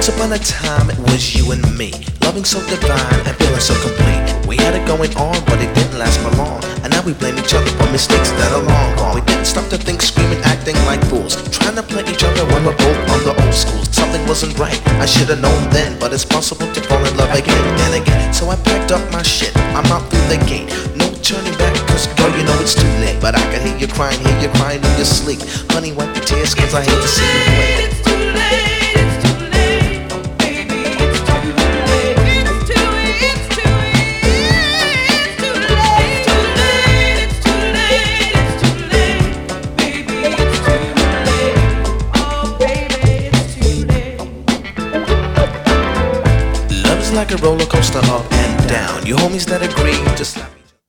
upon a time it was you and me, loving so divine and feeling so complete. We had it going on, but it didn't last for long. And now we blame each other for mistakes that are long gone. We didn't stop to think, screaming, acting like fools, trying to play each other when we're both on the old school. Something wasn't right, I should've known then, but it's possible to fall in love again and again. So I packed up my shit, I'm out through the gate. No turning back, cause girl, you know it's too late. But I can hear you crying in your sleep. Honey, wipe your tears, cause I hate to see you away. It's too late, it's too late, oh baby, it's too late. It's too late, it's too late, it's too late. It's too late, it's too late, it's too late, baby, it's too late. Oh baby, it's too late. Love is like a roller coaster up and down. You homies that agree, just like